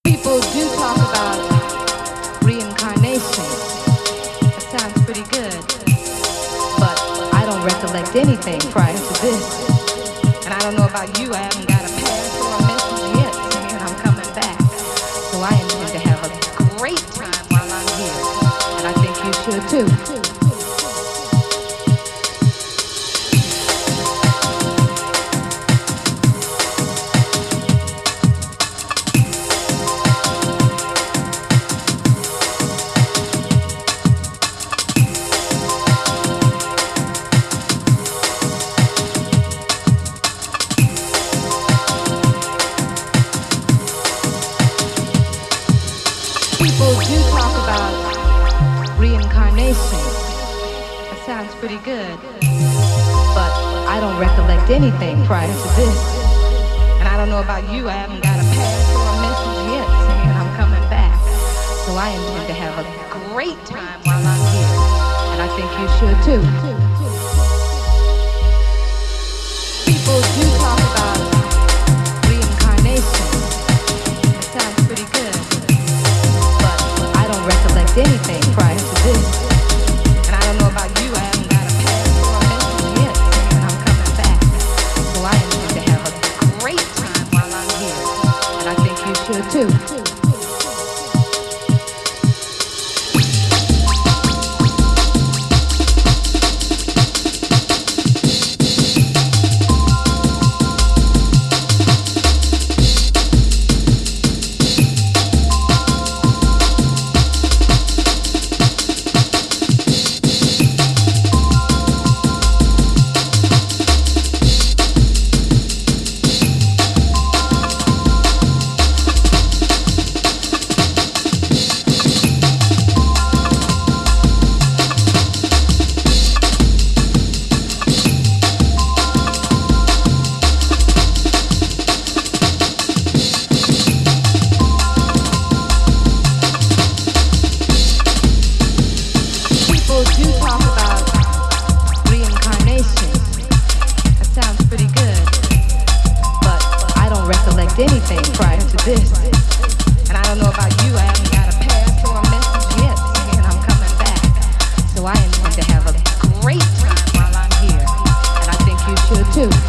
People do talk about reincarnation. That sounds pretty good. But I don't recollect anything prior to this. And I don't know about you, I haven't got a pass or a message yet saying I'm coming back. So I intend to have a great time while I'm here. And I think you should too. People do talk about reincarnation. That sounds pretty good. But I don't recollect anything prior to this. And I don't know about you, I haven't got a pass or a message yet saying I'm coming back. So I intend to have a great time while I'm here. And I think you should too. People do talk about reincarnation. That sounds pretty good. I don't recollect anything prior to this. And I don't know about you, I haven't got a pass or a message yet saying I'm coming back. So I intend to have a great time while I'm here. And I think you should too. People do talk about reincarnation. That sounds pretty good. But I don't recollect anything prior to this. And I don't know about you, I haven't got a pass or a message yet saying I'm coming back. So I intend to have a great time while I'm here. And I think you should too.